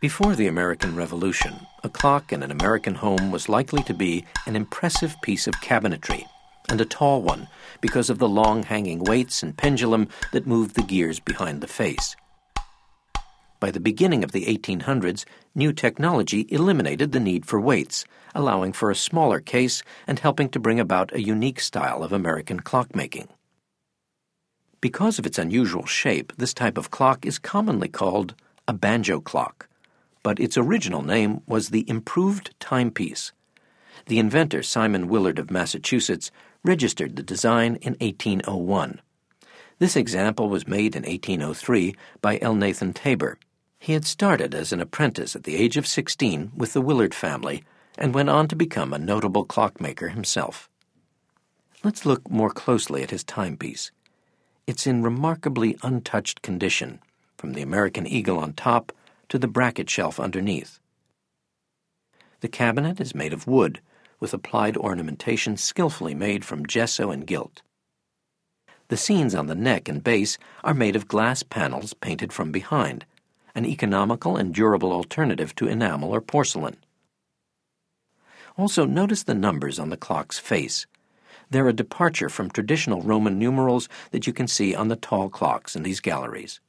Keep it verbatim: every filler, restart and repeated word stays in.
Before the American Revolution, a clock in an American home was likely to be an impressive piece of cabinetry, and a tall one because of the long hanging weights and pendulum that moved the gears behind the face. By the beginning of the eighteen hundreds, new technology eliminated the need for weights, allowing for a smaller case and helping to bring about a unique style of American clockmaking. Because of its unusual shape, this type of clock is commonly called a banjo clock, but its original name was the improved timepiece. The inventor, Simon Willard of Massachusetts, registered the design in eighteen oh one. This example was made in eighteen oh three by Elnathan Tabor. He had started as an apprentice at the age of sixteen with the Willard family and went on to become a notable clockmaker himself. Let's look more closely at his timepiece. It's in remarkably untouched condition, from the American eagle on top to the bracket shelf underneath. The cabinet is made of wood, with applied ornamentation skillfully made from gesso and gilt. The scenes on the neck and base are made of glass panels painted from behind, an economical and durable alternative to enamel or porcelain. Also, notice the numbers on the clock's face. They're a departure from traditional Roman numerals that you can see on the tall clocks in these galleries.